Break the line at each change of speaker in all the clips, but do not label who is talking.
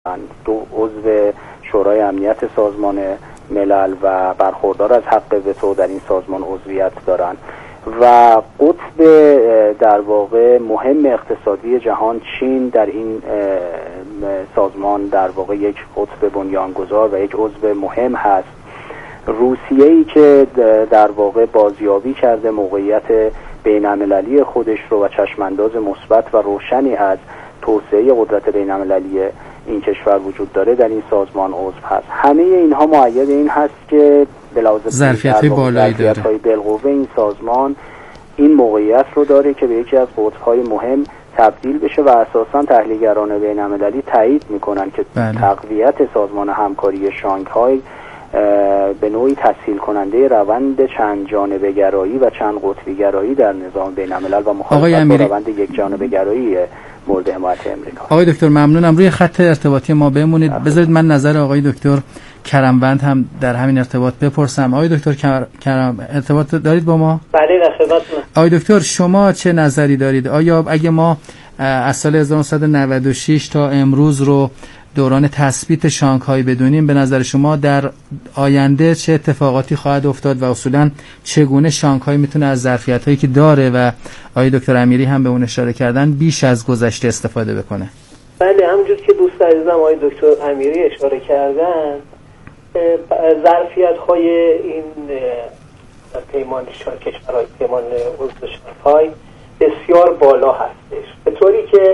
دو عضو شورای امنیت سازمان ملل و برخوردار از حق وتو در این سازمان عضویت دارند و قطب در واقع مهم اقتصادی جهان چین در این سازمان در واقع یک قطب بنیانگذار و یک عضو مهم هست. روسیه‌ای که در واقع بازیابی کرده موقعیت بین‌المللی خودش رو و چشمانداز مثبت و روشنی از توسعه قدرت بین‌المللی این کشور وجود داره در این سازمان عضو هست. همه اینها مؤید این هست که بلاوز
ظرفیت‌های بالایی داره.
ظرفیت‌های بالقوه این سازمان این موقعیت رو داره که به یکی از قطب‌های مهم تبدیل بشه و اساساً تحلیلگران بین‌المللی تایید می‌کنن که تقویت سازمان همکاری شانگهای به نوعی تسهیل کننده روند چند جانبه گرایی و چند قطبی گرایی در نظام بین‌الملل و مخالفت با روند یک جانبه گرایی مورد حمایت امریکا.
آقای دکتر ممنونم. روی خط ارتباطی ما بمونید. بذارید من نظر آقای دکتر کرموند هم در همین ارتباط بپرسم. آقای دکتر کرم ارتباط دارید با ما؟
بله در خدمتتونم.
آقای دکتر شما چه نظری دارید؟ آیا اگه ما از سال 1996 تا امروز رو دوران تثبیت شانگهای بدونیم، به نظر شما در آینده چه اتفاقاتی خواهد افتاد و اصولا چگونه شانگهای میتونه از ظرفیت‌هایی که داره و آقای دکتر امیری هم به اون اشاره کردن بیش از گذشته استفاده بکنه؟
بله همونجور که دوست عزیزم آقای دکتر امیری اشاره کردن، ظرفیت‌های این پیمان کشورهای پیمان عضو شانگهای بسیار بالا هستش، به طوری که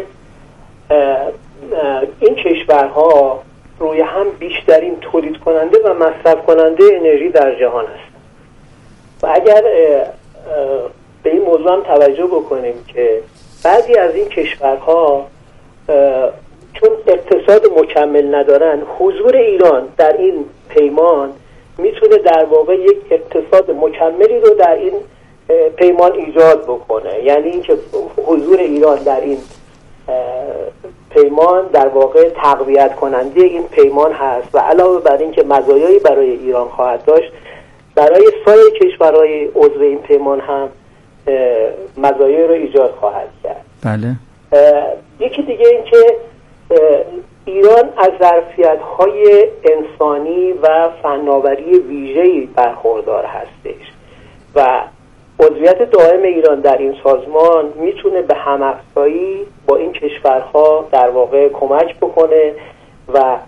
این کشورها روی هم بیشترین تولید کننده و مصرف کننده انرژی در جهان هستند و اگر به این موضوع هم توجه بکنیم که بعضی از این کشورها چون اقتصاد مکمل ندارن، حضور ایران در این پیمان میتونه در واقع یک اقتصاد مکملی رو در این پیمان ایجاد بکنه. یعنی اینکه حضور ایران در این پیمان در واقع تقویت کننده این پیمان هست و علاوه بر این که مزایایی برای ایران خواهد داشت، برای سایر کشورهای عضو این پیمان هم مزایایی رو ایجاد خواهد کرد.
بله.
یکی دیگه این که ایران از ظرفیت‌های انسانی و فناوری ویژه‌ای برخوردار هستش و عضویت دائم ایران در این سازمان میتونه به هم‌افزایی با این کشورها در واقع کمک بکنه و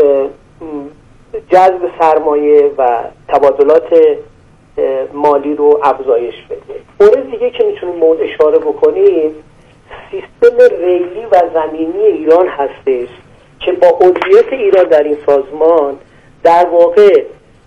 جذب سرمایه و تبادلات مالی رو افزایش بده. مورد دیگه که میتونیم مورد اشاره بکنیم سیستم ریلی و زمینی ایران هستش که با عضویت ایران در این سازمان در واقع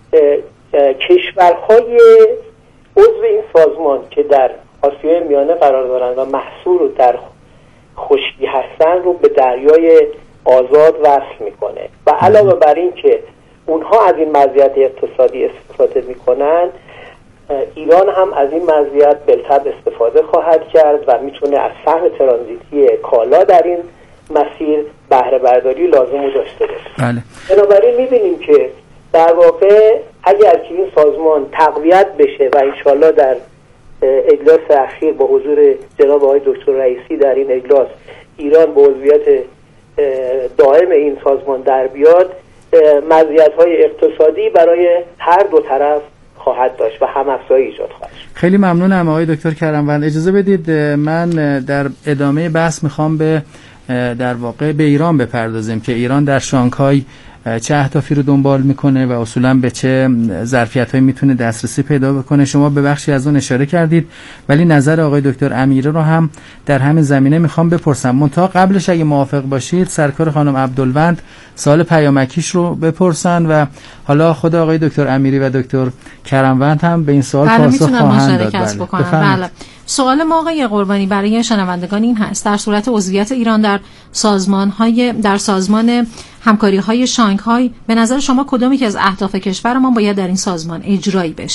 کشورهای عضو این سازمان که در آسیای میانه قرار دارند و محصور در خشکی هستند رو به دریای آزاد وصل میکنه و علاوه بر این که اونها از این مزیت اقتصادی استفاده میکنن، ایران هم از این مزیت بالطبع استفاده خواهد کرد و میتونه از سهم ترانزیتی کالا در این مسیر بهره برداری لازم رو داشته باشه.
بله.
بنابراین میبینیم که در واقع اگر که این سازمان تقویت بشه و انشالله در اجلاس اخیر با حضور جناب آقای دکتر رئیسی در این اجلاس ایران به عضویت دائم این سازمان در بیاد، مزیت‌های اقتصادی برای هر دو طرف خواهد داشت و هم‌افزایی ایجاد خواهد شد.
خیلی ممنونم آقای دکتر کرموند. اجازه بدید من در ادامه بحث میخوام در واقع به ایران بپردازیم که ایران در شانگهای چه اهدافی رو دنبال میکنه و اصولا به چه ظرفیت‌هایی میتونه دسترسی پیدا بکنه. شما به بخشی از اون اشاره کردید ولی نظر آقای دکتر امیری رو هم در همین زمینه میخوام بپرسم. منتها قبلش اگه موافق باشید سرکار خانم عبدالوند سوال پیامکیش رو بپرسن و حالا خود آقای دکتر امیری و دکتر کرموند هم به این سوال پاسخ خواهند داد.
بله. سوال ما آقای قربانی برای شنوندگان این هست: در صورت عضویت ایران در سازمان همکاری‌های شانگهای، به نظر شما کدامی که از اهداف کشورمان باید در این سازمان اجرایی بشه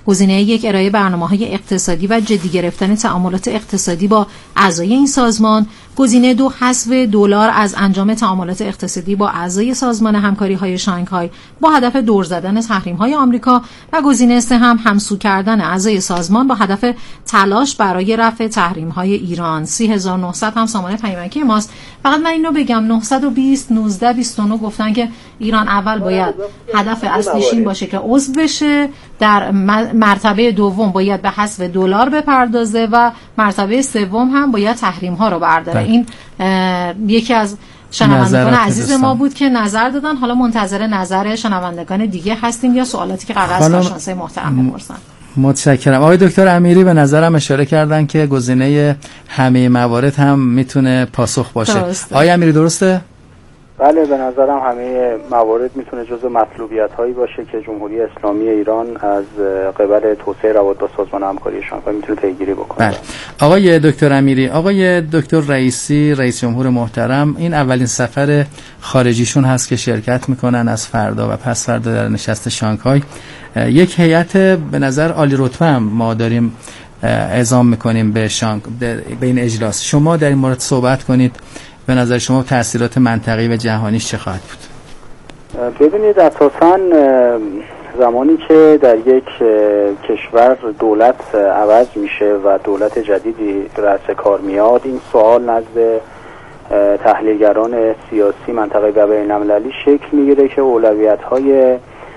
گزینه یک ارائه برنامه‌های اقتصادی و جدی گرفتن تعاملات اقتصادی با اعضای این سازمان. گزینه دو حذف دلار از انجام تعاملات اقتصادی با اعضای سازمان همکاری‌های شانگهای با هدف دور زدن تحریم‌های آمریکا و گزینه سه هم همسو کردن اعضای سازمان با هدف تلاش برای رفع تحریم‌های ایران. 3900 هم سامانه پیامکی ماست. فقط من اینو بگم 920 19 29 گفتن که ایران اول باید هدف اصلیش این باشه که عضو بشه، در مرتبه دوم باید به حذف دلار بپردازه و مرتبه سوم هم باید تحریم ها رو برداره. این یکی از شنوندگان عزیز ما بود که نظر دادن. حالا منتظر نظر شنوندگان دیگه هستیم یا سوالاتی که قرار است کارشناسای محترم بپرسن.
متشکرم. آقای دکتر امیری به نظرم اشاره کردن که گزینه همه موارد هم میتونه پاسخ باشه. آقای امیری درسته؟
بله، به نظرم همه موارد میتونه جزو مطلوبیت هایی باشه که جمهوری اسلامی ایران از قبل توسعه روابط با سازمان همکاری شانگهای میتونه پیگیری بکنه.
بله. آقای دکتر امیری، آقای دکتر رئیسی، رئیس جمهور محترم، این اولین سفر خارجیشون هست که شرکت میکنن از فردا و پس فردا در نشست شانگهای. یک هیئت به نظر عالی رتبه هم ما داریم اعزام میکنیم به این اجلاس. شما در این مورد صحبت کنید. به نظر شما تأثیرات منطقه‌ای و جهانیش چه خواهد بود؟
ببینید، اساساً زمانی که در یک کشور دولت عوض میشه و دولت جدیدی رأس کار میاد، این سوال نزد تحلیلگران سیاسی منطقه‌ای و بین‌المللی شکل میگیره که اولویت‌های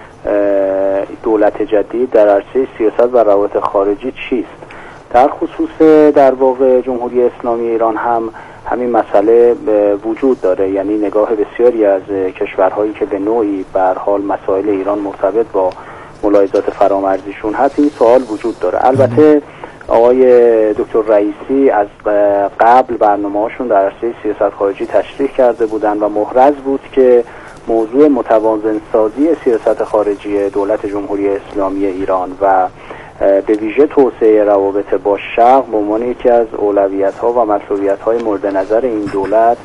دولت جدید در عرصه سیاست و روابط خارجی چیست. در خصوص در واقع جمهوری اسلامی ایران هم همین مسئله وجود داره، یعنی نگاه بسیاری از کشورهایی که به نوعی به هر حال مسائل ایران مرتبط با ملاحظات فرامرزیشون هست، این سوال وجود داره. البته آقای دکتر رئیسی از قبل برنامه‌هاشون در عرصه سیاست خارجی تشریح کرده بودند و محرز بود که موضوع متوازن سازی سیاست خارجی دولت جمهوری اسلامی ایران و به ویژه توسعه روابط با شرق به عنوان یکی از اولویت‌ها و مطلوبیت‌های مورد نظر این دولت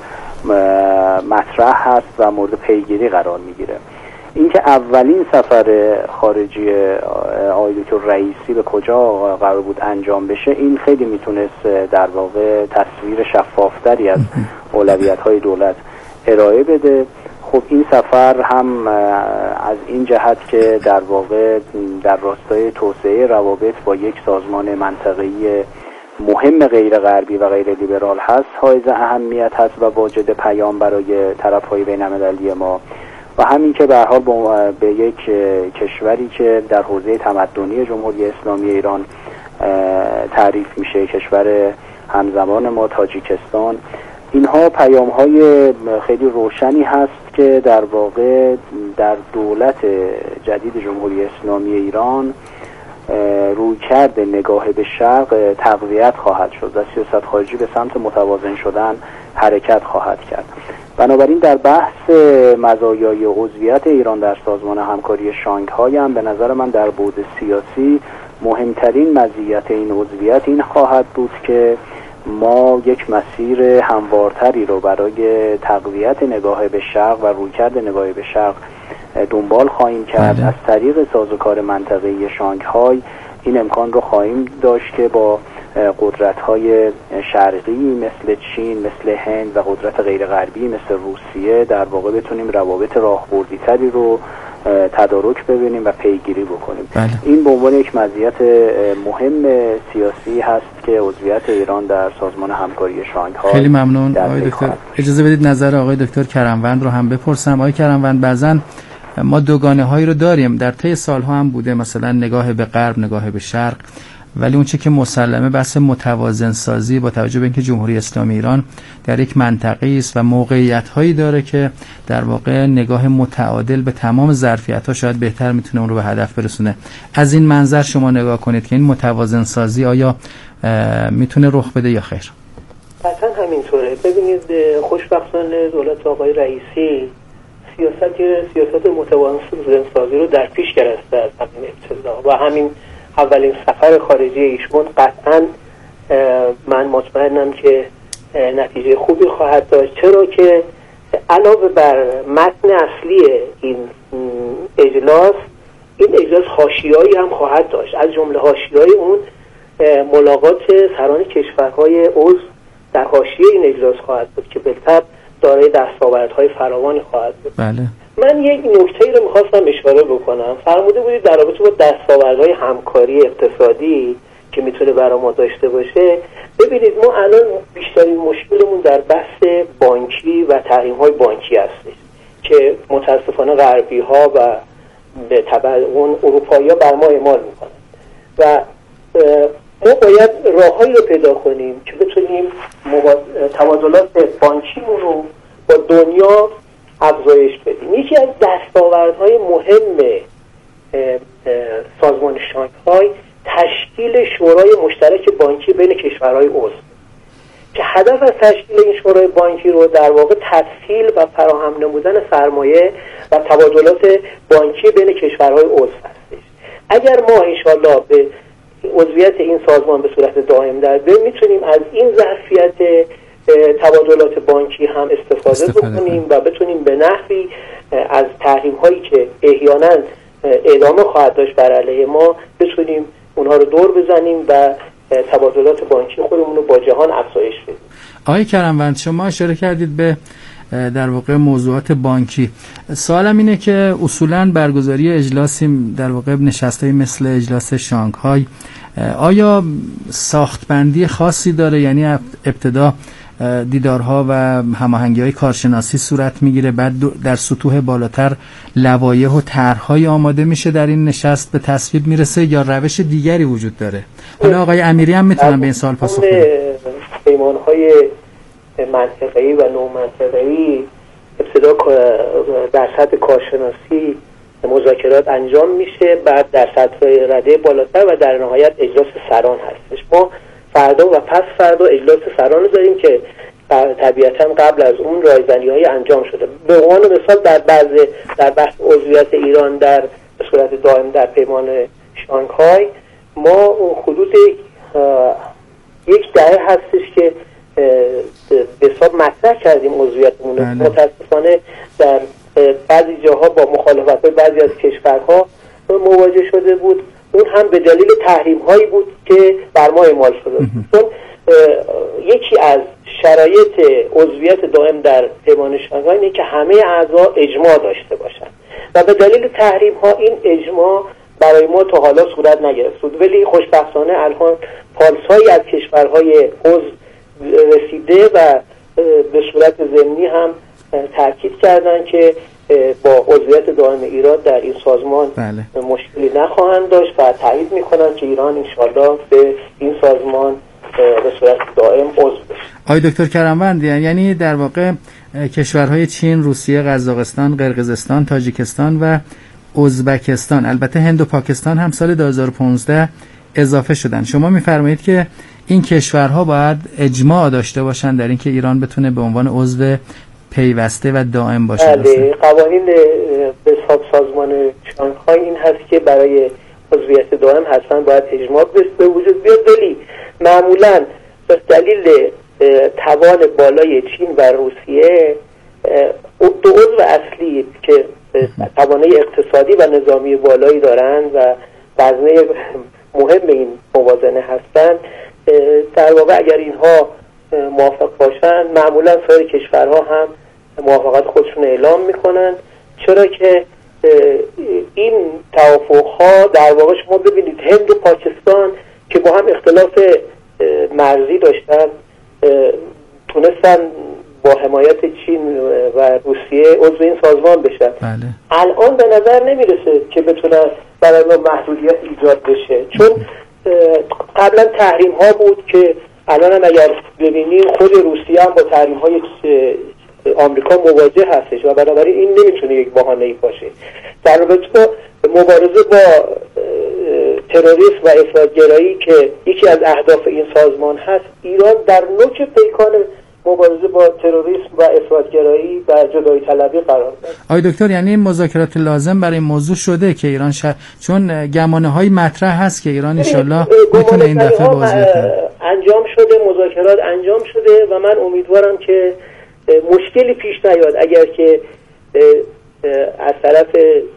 مطرح هست و مورد پیگیری قرار میگیره. اینکه اولین سفر خارجی آقای دکتر رئیسی به کجا قرار بود انجام بشه، این خیلی میتونست در واقع تصویر شفافتری از اولویت‌های دولت ارائه بده. خب این سفر هم از این جهت که در واقع در راستای توسعه روابط با یک سازمان منطقه‌ای مهم غیر غربی و غیر لیبرال هست، حائز اهمیت هست و واجد پیام برای طرف‌های بین‌المللی ما، و همین که به هر حال به یک کشوری که در حوزه تمدنی جمهوری اسلامی ایران تعریف میشه، کشور همزمان ما تاجیکستان، اینها پیام‌های خیلی روشنی هست که در واقع در دولت جدید جمهوری اسلامی ایران رویکرد نگاه به شرق تقویت خواهد شد و سیاست خارجی به سمت متوازن شدن حرکت خواهد کرد. بنابراین در بحث مزایای عضویت ایران در سازمان همکاری شانگهای هم به نظر من در بعد سیاسی مهمترین مزیت این عضویت این خواهد بود که ما یک مسیر هموارتری رو برای تقویت نگاه به شرق و رویکرد نگاه به شرق دنبال خواهیم کرد. از طریق سازوکار منطقه‌ای شانگهای این امکان رو خواهیم داشت که با قدرت‌های شرقی مثل چین، مثل هند و قدرت غیر غربی مثل روسیه در واقع بتونیم روابط راهبردی‌تری رو تدارک ببینیم و پیگیری بکنیم. این به عنوان یک مزیت مهم سیاسی هست که عضویت ایران در سازمان همکاری شانگهای.
خیلی ممنون آقای دکتر. اجازه بدید نظر آقای دکتر کرموند رو هم بپرسم. آقای کرموند، بعضن ما دوگانه هایی رو داریم، در طی سالها هم بوده، مثلا نگاه به غرب، نگاه به شرق، ولی اون چه که مسلمه بحث متوازن سازی با توجه به اینکه جمهوری اسلامی ایران در یک منطقه است و موقعیت هایی داره که در واقع نگاه متعادل به تمام ظرفیت ها شاید بهتر میتونه اون رو به هدف برسونه. از این منظر شما نگاه کنید که این متوازن سازی آیا میتونه رخ بده یا خیر؟
قطعا همینطوره. ببینید، خوشبختانه دولت آقای رئیسی سیاست متوازن سازی رو در پیش گرفته از همین ابتدا و همین اولین سفر خارجی ایشون قطعا من مطمئنم که نتیجه خوبی خواهد داشت، چرا که علاوه بر متن اصلی این اجلاس این اجلاس حاشیه‌ای هم خواهد داشت. از جمله حاشیه‌های اون ملاقات سران کشورهای عضو در حاشیه این اجلاس خواهد بود که بالطبع دارای دستاوردهای فراوانی خواهد بود.
بله.
من یک نکته‌ای رو می‌خواستم اشاره بکنم. فرموده بودید در رابطه با دستاوردهای همکاری اقتصادی که میتونه برای ما داشته باشه. ببینید ما الان بیشترین مشکلمون در بحث بانکی و تحریم‌های بانکی هستش که متاسفانه غربی‌ها و به تبع اون اروپایی‌ها بر ما اعمال می‌کنن و ما باید راههایی رو پیدا کنیم که بتونیم تبادلات بانکیمون رو با دنیا افزایش بدیم. یکی از دستاوردهای مهم سازمان شانگهای تشکیل شورای مشترک بانکی بین کشورهای عضو که هدف از تشکیل این شورای بانکی رو در واقع تسهیل و فراهم نمودن سرمایه و تبادلات بانکی بین کشورهای عضو هستش. اگر ما انشالله به عضویت این سازمان به صورت دائم در بیاییم میتونیم از این ظرفیت تبادلات بانکی هم استفاده بکنیم و بتونیم به نحوی از تحریم هایی که احیانا ادامه خواهد داشت بر علیه ما بتونیم اونها رو دور بزنیم و تبادلات بانکی خودمون رو با جهان افزایش بدیم.
آقای کرموند شما اشاره کردید به در واقع موضوعات بانکی. سوالم اینه که اصولاً برگزاری اجلاسی در واقع نشستایی مثل اجلاس شانگهای آیا ساختبندی خاصی داره؟ یعنی ابتدا دیدارها و هماهنگی‌های کارشناسی صورت میگیره، بعد در سطوح بالاتر لوایح و طرح‌های آماده میشه در این نشست به تصویب میرسه یا روش دیگری وجود داره؟ حالا آقای امیری هم میتونن به این سوال پاسخ بدن.
پیمان‌های منطقه‌ای و نومنطقه‌ای ابتدا در سطح کارشناسی مذاکرات انجام میشه، بعد در سطح رده بالاتر و در نهایت اجلاس سران هستش. ما فردا و پس فردا اجلاس سران داریم که طبیعتاً قبل از اون رایزنی‌های انجام شده. به عنوان مثال در بحث عضویت ایران در به صورت دائم در پیمان شانگهای ما اون حدود یک دهه هستش که به حساب مطرح کردیم عضویتمون. متاسفانه در بعضی جاها با مخالفت بعضی از کشورها مواجه شده بود. اون هم به دلیل تحریم هایی بود که بر ما اعمال شده بود. چون یکی از شرایط عضویت دائم در پیمان شانگهای اینه که همه اعضا اجماع داشته باشند و به دلیل تحریم ها این اجماع برای ما تا حالا صورت نگرفت بود، ولی خوشبختانه الان پالس‌هایی از کشورهای عضو رسیده و به صورت ضمنی هم تاکید کردن که با عضویت دائم ایران در این سازمان مشکلی نخواهند داشت و تایید میکنن که ایران انشالله به این سازمان به صورت دائم عضو بشه.
آقای دکتر کرموند، یعنی در واقع کشورهای چین، روسیه، قزاقستان، قرقیزستان، تاجیکستان و ازبکستان، البته هند و پاکستان هم سال 2015 اضافه شدن. شما میفرمایید که این کشورها باید اجماع داشته باشن در اینکه ایران بتونه به عنوان عضو پیوسته و دائم باشه.
بله، قوانین به سازمان شانگهای این هست که برای عضویت دائم حتما باید اجماع به وجود بیاد، ولی معمولا به دلیل توان بالای چین و روسیه دو عضو اصلی که توانایی اقتصادی و نظامی بالایی دارن و وزنه مهم این موازنه هستن، در واقع اگر اینها موافق باشن معمولا سایر کشورها هم موافقت خودشون اعلام میکنن، چرا که این توافقها در واقع شما ببینید هند و پاکستان که با هم اختلاف مرزی داشتن تونستن با حمایت چین و روسیه عضو این سازمان بشن.
بله.
الان به نظر نمیرسه که بتونه برای ما محدودیت ایجاد بشه، چون قبلا تحریم ها بود که الان هم اگر ببینیم خود روسیه هم با تحریم های آمریکا مواجه هستش و بنابراین این نمیتونه یک بهانه‌ای باشه. در رابطه با مبارزه با تروریسم و افراط‌گرایی که یکی از اهداف این سازمان هست، ایران در نوک پیکان مبارزه با تروریسم و افراط‌گرایی و جدایی طلبی قرار داره.
آقای دکتر، یعنی مذاکرات لازم برای این موضوع شده که ایران چون گمانه‌های مطرح هست که ایران ان شاءالله میتونه این دفعه
انجام شده، مذاکرات انجام شده و من امیدوارم که مشکلی پیش نیاد اگر که از طرف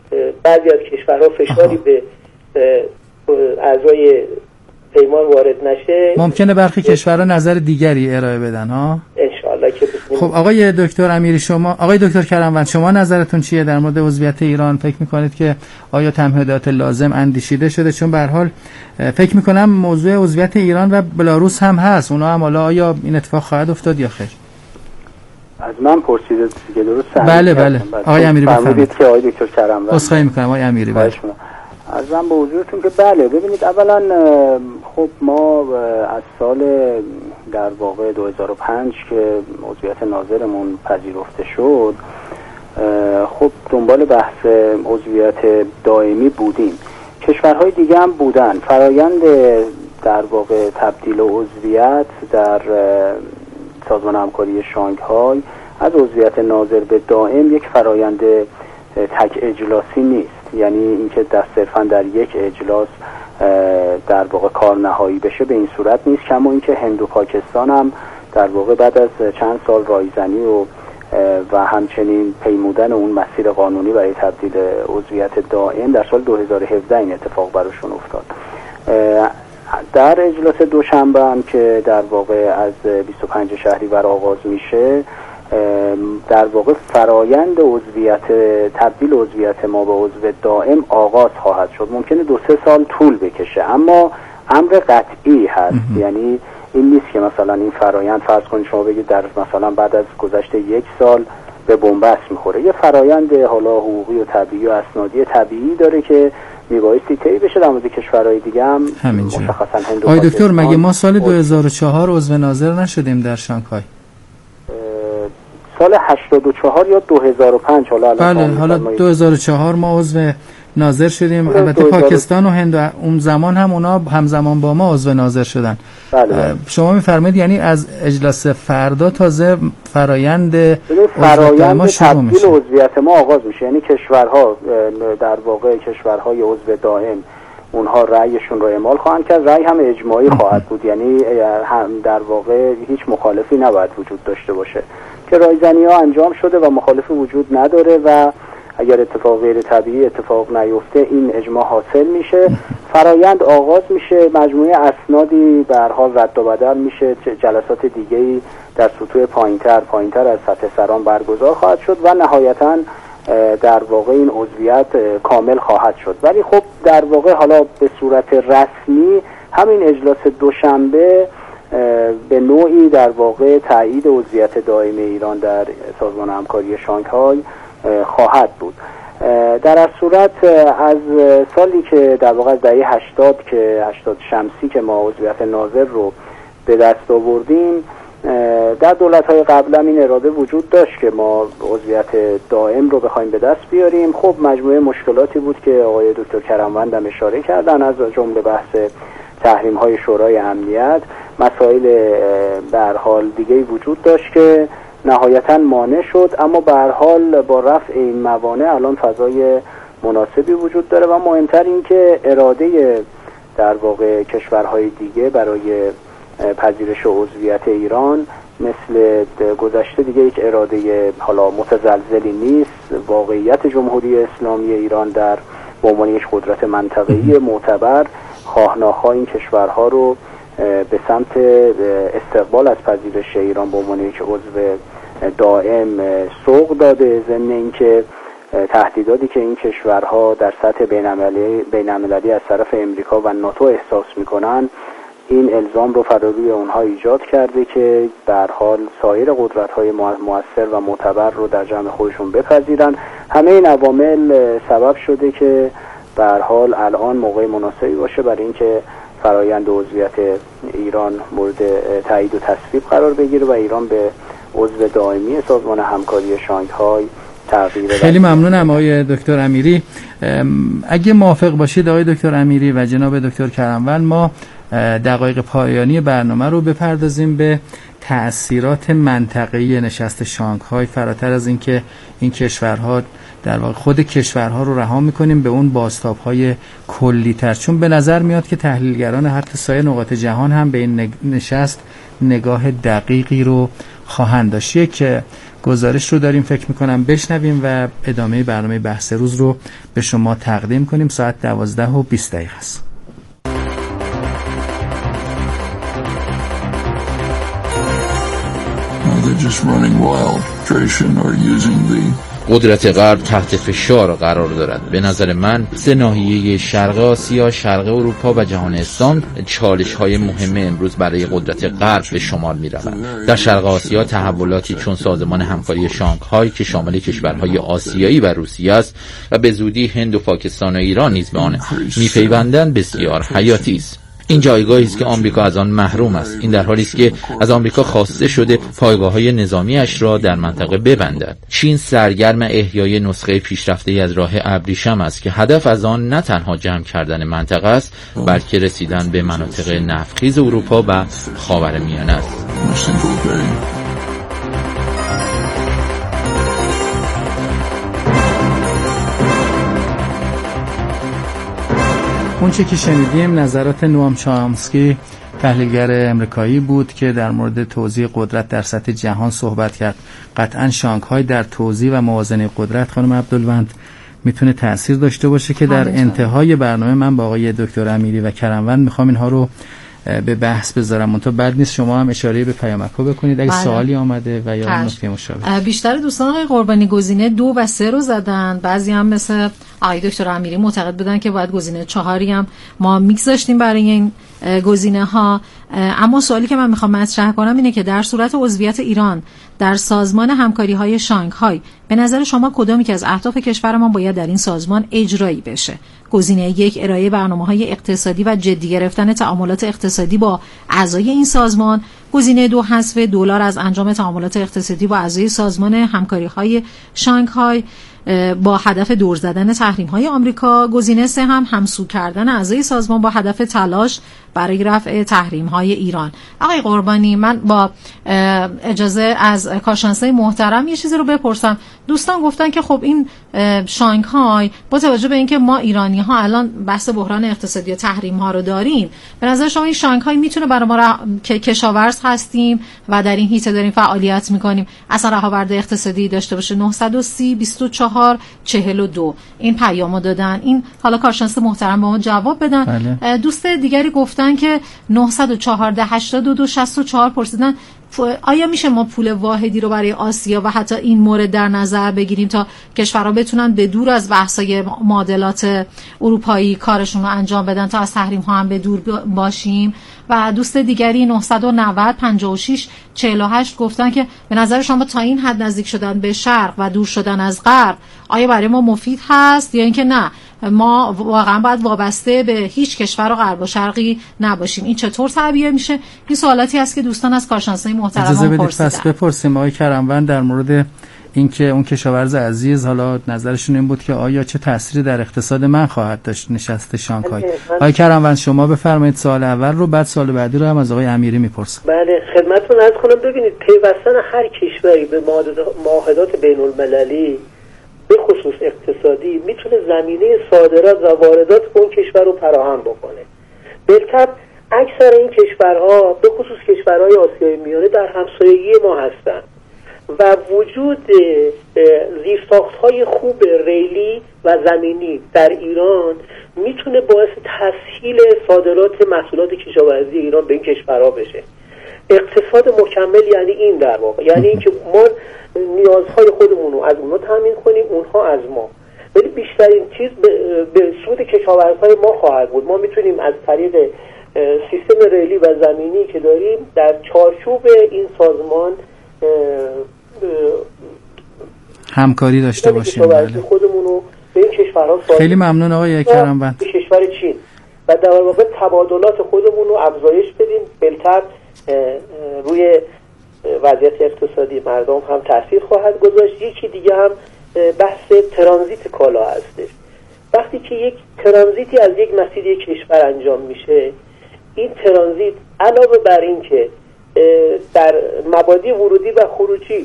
بعضی از کشورها فشاری به اعضای پیمان وارد نشه،
ممکنه برخی کشورها نظر دیگری ارائه بدن ها.
انشالله که
خب آقای دکتر امیری، آقای دکتر کرموند، شما نظرتون چیه در مورد عضویت ایران؟ فکر میکنید که آیا تمهیدات لازم اندیشیده شده؟ چون به هر حال فکر میکنم موضوع عضویت ایران و بلاروس هم هست، اونا هم حالا آیا این اتفاق خواهد افتاد یا خیر؟
از من پرسیده دیگه، درسته؟
بله آقای امیری بفرمایید.
که آقای دکتر کرموند
عذرخواهی میکنم آقای امیری.
ارزم به حضورتون که بله، ببینید اولا خب ما از سال در واقع 2005 که عضویت ناظرمون پذیرفته شد، خب دنبال بحث عضویت دائمی بودیم. کشورهای دیگه هم بودن. فرایند در واقع تبدیل عضویت در سازمان همکاری شانگهای از عضویت ناظر به دائم یک فرایند تک اجلاسی نیست، یعنی اینکه صرفا در یک اجلاس در واقع کار نهایی بشه به این صورت نیست. کما اینکه هند و پاکستان هم در واقع بعد از چند سال رایزنی و همچنین پیمودن اون مسیر قانونی برای تبدیل عضویت دائم در سال 2017 این اتفاق براشون افتاد. در اجلاس دوشنبه هم که در واقع از 25 شهریور آغاز میشه، در واقع فرایند تبدیل عضویت ما به عضو دائم آغاز خواهد شد. ممکنه 2-3 سال طول بکشه، اما امر قطعی هست. یعنی این نیست که مثلا این فرایند فرض کنید شما بگید در مثلا بعد از گذشت 1 سال به بنبست میخوره. یه فرایند حالا حقوقی و طبیعی و اسنادی طبیعی داره که میبایستی طی بشه. در مورد کشورهای دیگه هم مشخصا هند و
آقای دکتر، مگه ما سال 2004 عضو ناظر نشدیم در شانگهای؟
سال 84 یا 2005
حالا 2004 ما عضو ناظر شدیم. البته پاکستان و هند اون زمان هم اونا همزمان با ما عضو ناظر شدن.
بله.
شما میفرمایید یعنی از اجلاس فردا تازه فرایند
تبدیل عضویت ما آغاز میشه. یعنی کشورها در واقع کشورهای عضو دائم اونها رأیشون رو اعمال خواهند کرد. رأی هم اجماعی خواهد بود، یعنی هم در واقع هیچ مخالفی نباید وجود داشته باشه. که رایزنی ها انجام شده و مخالفی وجود نداره و اگر اتفاق غیر طبیعی اتفاق نیفته این اجماع حاصل میشه. فرایند آغاز میشه، مجموعه اسنادی به هر حال رد و بدل میشه، جلسات دیگه‌ای در سطوح پایینتر از سطح سران برگزار خواهد شد و نهایتاً در واقع این عضویت کامل خواهد شد. ولی خب در واقع حالا به صورت رسمی همین اجلاس دوشنبه به نوعی در واقع تایید عضویت دائم ایران در سازمان همکاری شانگهای خواهد بود. در از صورت از سالی که در واقع از دهه 80 شمسی که ما عضویت ناظر رو به دست آوردیم، در دولت‌های قبل هم این اراده وجود داشت که ما عضویت دائم رو بخوایم به دست بیاریم. خب مجموعه مشکلاتی بود که آقای دکتر کرموند هم اشاره کردن، از جمله بحث تحریم‌های شورای امنیت، مسائل به هر حال دیگه‌ای وجود داشت که نهایتاً مانع شد. اما به هر حال با رفع این موانع الان فضای مناسبی وجود داره و مهمتر این که اراده در واقع کشورهای دیگه برای پذیرش عضویت ایران مثل گذشته دیگه یک اراده حالا متزلزلی نیست. واقعیت جمهوری اسلامی ایران در به عنوان یک قدرت منطقه‌ای معتبر خواه‌ناخواه این کشورها رو به سمت استقبال از پذیرش ایران به عنوان یک عضو دائم سوق داده. ضمن اینکه تهدیداتی که این کشورها در سطح بین‌المللی از طرف امریکا و ناتو احساس میکنن، این الزام رو فراروی اونها ایجاد کرده که به هر حال سایر قدرت‌های مؤثر و معتبر رو در جمع خودشون بپذیرن. همه این عوامل سبب شده که به هر حال الان موقع مناسبی باشه برای اینکه فرایند عضویت ایران مورد تایید و تصویب قرار بگیره و ایران به عضو دائمی سازمان همکاری شانگهای تغییر.
خیلی ممنونم آقای دکتر امیری. اگه موافق باشید آقای دکتر امیری و جناب دکتر کرموند، ما دقایق پایانی برنامه رو بپردازیم به تأثیرات منطقه‌ای نشست شانگهای، فراتر از اینکه این کشورها در واقع خود کشورها رو رها می‌کنیم به اون بازتاب‌های کلی‌تر، چون به نظر میاد که تحلیلگران حتی سایر نقاط جهان هم به این نشست نگاه دقیقی رو خواهند داشت. یک گزارش رو داریم فکر میکنم بشنویم و ادامه برنامه بحث روز رو به شما تقدیم کنیم. ساعت 12:20 است.
They're just running wild. Tradition or using the
قدرت غرب تحت فشار قرار دارد. به نظر من سه ناحیه شرق آسیا، شرق اروپا و جهان اسلام چالش‌های مهم امروز برای قدرت غرب به شمار می‌روند. در شرق آسیا تحولاتی چون سازمان همکاری شانگهای که شامل کشورهای آسیایی و روسیه است و به زودی هند و پاکستان و ایران نیز به آن می‌پیوندند بسیار حیاتی است. این جایگاهی است که آمریکا از آن محروم است. این در حالی است که از آمریکا خواسته شده پایگاه‌های نظامی‌اش را در منطقه ببندد. چین سرگرم احیای نسخه پیشرفته‌ای از راه ابریشم است که هدف از آن نه تنها جمع کردن منطقه است، بلکه رسیدن به مناطق نفتخیز اروپا و خاورمیانه است.
اون چه که شنیدیم نظرات نوام چامسکی تحلیلگر امریکایی بود که در مورد توزیع قدرت در سطح جهان صحبت کرد. قطعا شانگهای در توزیع و موازنه قدرت خانم عبدالوند میتونه تأثیر داشته باشه که در انتهای برنامه من با آقای دکتر امیری و کرموند میخوام اینها رو به بحث بذارم. منتها بعد نیست شما هم اشاره به پیامک‌ها بکنید اگه سوالی آمده و یا نکته مشابه.
بیشتر دوستان آقای قربانی گزینه 2 و 3 رو زدن، بعضی هم مثل آقای دکتر امیری معتقد بودن که باید گزینه 4 هم ما میکس داشتیم برای این گزینه ها. اما سوالی که من میخوام مطرح کنم اینه که در صورت عضویت ایران در سازمان همکاری های شانگهای به نظر شما کدامی که از اهداف کشورمان باید در این سازمان اجرایی بشه؟ گزینه 1 ارائه برنامه‌های اقتصادی و جدی گرفتن تعاملات اقتصادی با اعضای این سازمان، گزینه 2 حذف دلار از انجام تعاملات اقتصادی با اعضای سازمان همکاری‌های شانگهای با هدف دور زدن تحریم‌های آمریکا، گزینه 3 هم همسو کردن اعضای سازمان با هدف تلاش برای رفع تحریم‌های ایران. آقای قربانی، من با اجازه از کارشناسای محترم یه چیزی رو بپرسم. دوستان گفتن که خب این شانگهای با توجه به اینکه ما ایرانی‌ها الان بحث بحران اقتصادی و تحریم‌ها رو داریم، به نظر شما این شانگهای میتونه برای ما که کشاورز هستیم و در این حیطه داریم فعالیت می‌کنیم اصلا رهاورد اقتصادی داشته باشه؟ 930 24 42 این پیامو دادن. این حالا کارشناس محترم با ما جواب بدن.
بله.
دوست دیگری گفتن که 914 82 64 پرسیدن آیا میشه ما پول واحدی رو برای آسیا و حتی این مورد در نظر بگیریم تا کشورها بتونن به دور از بحث‌های معادلات اروپایی کارشون رو انجام بدن تا از تحریم ها هم به دور باشیم؟ و دوست دیگری 990 56 48 گفتن که به نظر شما تا این حد نزدیک شدن به شرق و دور شدن از غرب آیا برای ما مفید هست یا اینکه نه ما واقعا باید وابسته به هیچ کشور و غرب و شرقی نباشیم؟ این چطور تعبیه میشه؟ این سوالاتی هست که دوستان از کارشناسای محترم
اجازه بدید
پرسیدن.
پس بپرسیم آقای کرموند در مورد اینکه اون کشاورز عزیز حالا نظرشون این بود که آیا چه تأثیری در اقتصاد من خواهد داشت نشست شانگهای. آقای کرموند شما بفرمایید سوال اول رو، بعد سوال بعدی رو هم از آقای امیری میپرسم.
بله خدمتتون عرض کنم. ببینید پیوستن هر کشوری به معاهدات بین‌المللی به خصوص اقتصادی میتونه زمینه صادرات و واردات اون کشور رو فراهم بکنه. بالطبع اکثر این کشورها به خصوص کشورهای آسیای میانه در همسایگی ما هستند و وجود زیرساخت‌های خوب ریلی و زمینی در ایران میتونه باعث تسهیل صادرات محصولات کشاورزی ایران به این کشورها بشه. اقتصاد مکمل یعنی این در واقع، یعنی اینکه ما نیازهای خودمون رو از اونها تامین کنیم، اونها از ما. ولی بیشترین چیز به سود کشاورزهای ما خواهد بود. ما میتونیم از طریق سیستم ریلی و زمینی که داریم در چارچوب این سازمان
همکاری داشته باشیم.
بله. خودمون رو به این کشورها
خیلی ممنون آقای کرموند.
به کشور چین و در واقع تبادلات خودمون رو افزایش بدیم. بالتر روی وضعیت اقتصادی مردم هم تاثیر خواهد گذاشت. یکی دیگه هم بحث ترانزیت کالا هستش. وقتی که یک ترانزیتی از یک مسیر یک کشور انجام میشه، این ترانزیت علاوه بر این که در مبادی ورودی و خروجی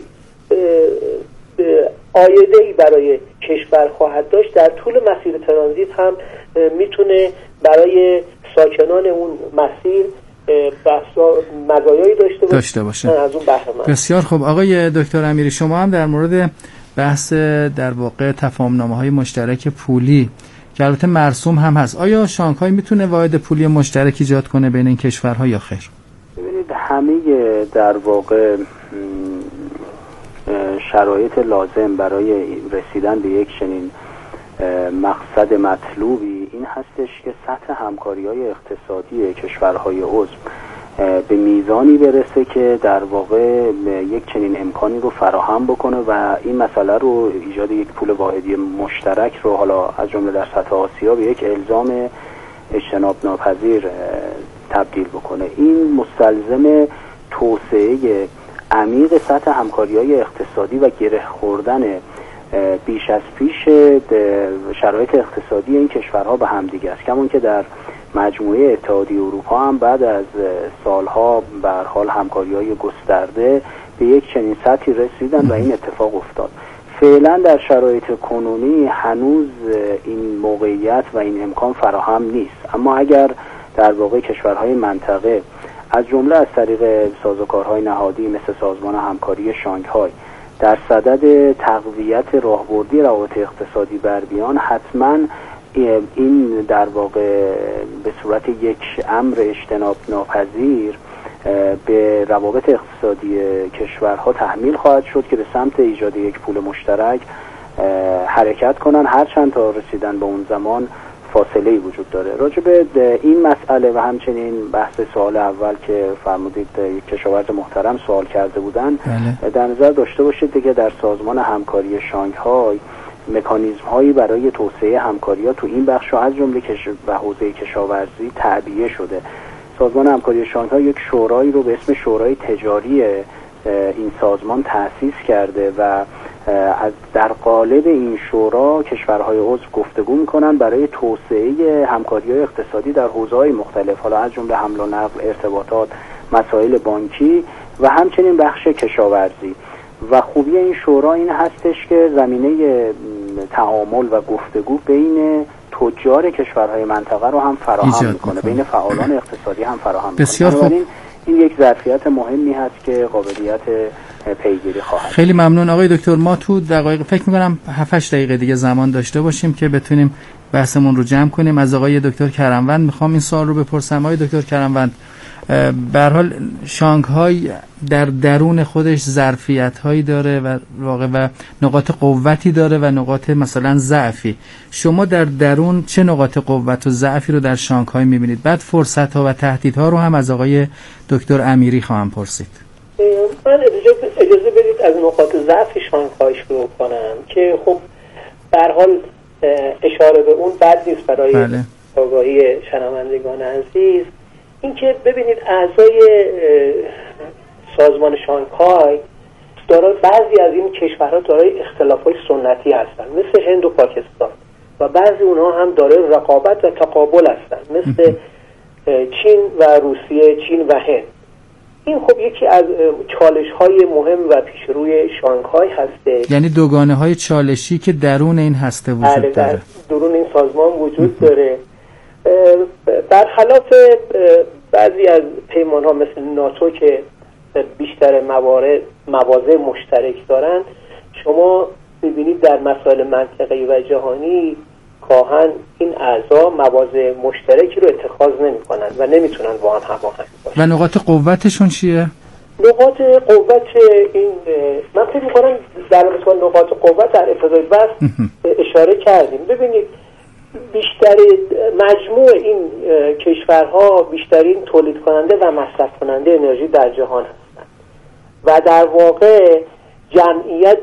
عایده‌ای برای کشور خواهد داشت، در طول مسیر ترانزیت هم میتونه برای ساکنان اون مسیر مزایایی داشته
باشه.
از اون بهره مند.
بسیار خوب. آقای دکتر امیری، شما هم در مورد بحث در واقع تفاهم‌نامه‌های مشترک پولی که البته مرسوم هم هست، آیا شانگهای میتونه واحد پولی مشترک ایجاد کنه بین این کشورها یا خیر؟
ببینید همه در واقع شرایط لازم برای رسیدن به یک چنین مقصد مطلوبی این هستش که سطح همکاری‌های اقتصادی کشورهای عضو به میزانی برسه که در واقع یک چنین امکانی رو فراهم بکنه و این مسئله رو ایجاد یک پول واحدی مشترک رو حالا از جمله در سطح آسیا به یک الزام اجتناب ناپذیر تبدیل بکنه. این مستلزم توسعه عمیق سطح همکاری‌های اقتصادی و گره خوردن بیش از پیش شرایط اقتصادی این کشورها به هم دیگه است. کمون که در مجموعه اتحادیه اروپا هم بعد از سالها به هر حال همکاری‌های گسترده به یک چنین سطحی رسیدن و این اتفاق افتاد. فعلا در شرایط کنونی هنوز این موقعیت و این امکان فراهم نیست، اما اگر در واقع کشورهای منطقه از جمله از طریق سازوکارهای نهادی مثل سازمان همکاری شانگهای در صدد تقویت راهبردی روابط اقتصادی بر بیان، حتما این در واقع به صورت یک امر اجتناب ناپذیر به روابط اقتصادی کشورها تحمیل خواهد شد که به سمت ایجاد یک پول مشترک حرکت کنن، هرچند تا رسیدن به اون زمان فاصله‌ای وجود داره. راجع به این مسئله و همچنین بحث سوال اول که فرمودید یک کشاورز محترم سوال کرده بودن، در نظر داشته باشید دیگه در سازمان همکاری شانگهای مکانیزم هایی برای توسعه همکاری‌ها تو این بخش از جمله و حوزه کشاورزی تعبیه شده. سازمان همکاری شانگهای یک شورایی رو به اسم شورای تجاری این سازمان تأسیس کرده و در قالب این شورا کشورهای عضو گفتگو میکنن برای توسعه همکاری‌های اقتصادی در حوزه‌های مختلف، حالا از جمله حمل و نقل، ارتباطات، مسائل بانکی و همچنین بخش کشاورزی. و خوبی این شورا این هستش که زمینه تعامل و گفتگو بین تجار کشورهای منطقه رو هم فراهم میکنه، بین فعالان اقتصادی هم فراهم میکنه.
بسیار خوب.
این یک ظرفیت مهمی هست که قابلیت پیگیری خواهد.
خیلی ممنون آقای دکتر. ما تو دقایق فکر می‌کنم 7-8 دقیقه دیگه زمان داشته باشیم که بتونیم بحثمون رو جمع کنیم. از آقای دکتر کرموند میخوام این سوال رو بپرسم. آقای دکتر کرموند، به هر حال شانگهای در درون خودش ظرفیت‌هایی داره و واقع و نقاط قوتی داره و نقاط مثلا ضعفی. شما در درون چه نقاط قوت و ضعفی رو در شانگهای می‌بینید؟ بعد فرصت‌ها و تهدیدها رو هم از آقای دکتر امیری خواهم پرسید.
من اجازه بدید از نقاط ضعف شانگهای شروع کنم که خب به هر حال اشاره به اون بد نیست برای آگاهی شنوندگان عزیز. این که ببینید اعضای سازمان شانگهای بعضی از این کشورها دارای اختلافات سنتی هستن مثل هند و پاکستان و بعضی اونها هم دارای رقابت و تقابل هستن مثل چین و روسیه، چین و هند. این خب یکی از چالش‌های مهم و پیشروی شانگهای هسته،
یعنی دوگانه‌های چالشی که درون این هسته وجود داره،
درون این سازمان وجود داره. برخلاف بعضی از پیمان‌ها مثل ناتو که بیشتر مواضع مشترک دارن، شما می‌بینید در مسائل منطقه‌ای و جهانی کاهن این اعضا مواضع مشترکی رو اتخاذ نمی‌کنن و نمیتونن با هم هماهنگ باشن.
و نقاط قوتشون چیه؟
نقاط قوت این من فکر می‌کنم در رابطه نقاط قوت در ابتدای بحث اشاره کردیم. ببینید بیشتر مجموع این کشورها بیشترین تولید کننده و مصرف کننده انرژی در جهان هستند و در واقع جمعیت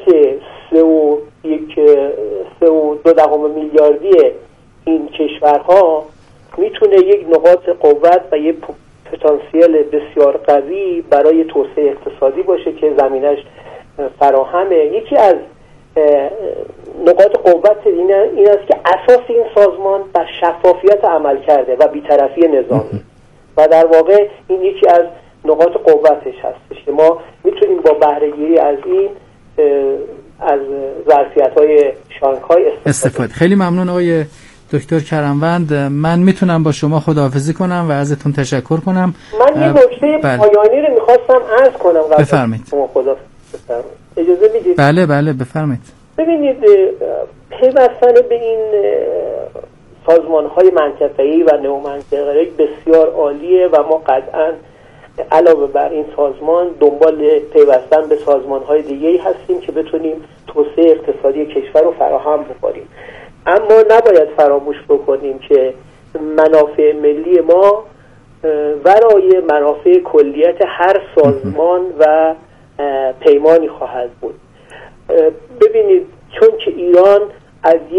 3.2 میلیاردی این کشورها میتونه یک نقاط قوت و یک پتانسیل بسیار قوی برای توسعه اقتصادی باشه که زمینش فراهمه. یکی از نقاط قوت این است که اساس این سازمان بر شفافیت عمل کرده و بی‌طرفی نظامی و در واقع این یکی از نقاط قوتش هستش که ما میتونیم با بهره‌گیری از این از ظرفیت‌های شانگهای استفاده.
خیلی ممنون آقای دکتر کرموند، من میتونم با شما خداحافظی کنم و ازتون تشکر کنم.
من یه نکته پایانی رو میخواستم عرض کنم قبل
بفرمایید.
شما خداحافظی اجازه میدید؟
بله بفرمایید.
ببینید، پیوستن به این سازمان‌های منطقه‌ای و نئومنطقه‌ای بسیار عالیه و ما قطعاً علاوه بر این سازمان دنبال پیوستن به سازمان‌های دیگه‌ای هستیم که بتونیم توسعه اقتصادی کشور رو فراهم بکنیم. اما نباید فراموش بکنیم که منافع ملی ما ورای منافع کلیت هر سازمان و پیمانی خواهد بود. ببینید، چون که ایران از